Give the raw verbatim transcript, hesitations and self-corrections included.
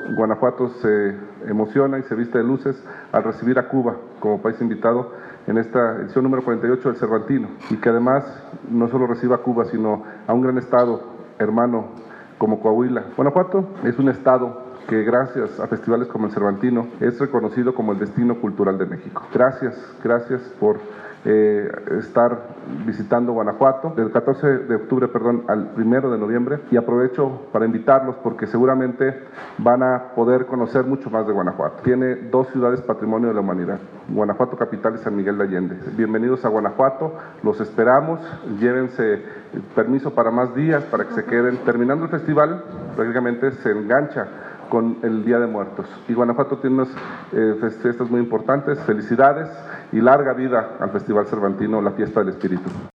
Guanajuato se emociona y se viste de luces al recibir a Cuba como país invitado en esta edición número cuarenta y ocho del Cervantino, y que además no solo reciba a Cuba, sino a un gran estado hermano como Coahuila. Guanajuato es un estado que gracias a festivales como el Cervantino es reconocido como el destino cultural de México. Gracias, gracias por eh, estar visitando Guanajuato del catorce de octubre, perdón, al primero de noviembre, y aprovecho para invitarlos porque seguramente van a poder conocer mucho más de Guanajuato. Tiene dos ciudades patrimonio de la humanidad, Guanajuato capital y San Miguel de Allende. Bienvenidos a Guanajuato, los esperamos, llévense permiso para más días para que se queden. Terminando el festival, prácticamente se engancha con el Día de Muertos. Y Guanajuato tiene unas eh, fiestas muy importantes. Felicidades y larga vida al Festival Cervantino, la Fiesta del Espíritu.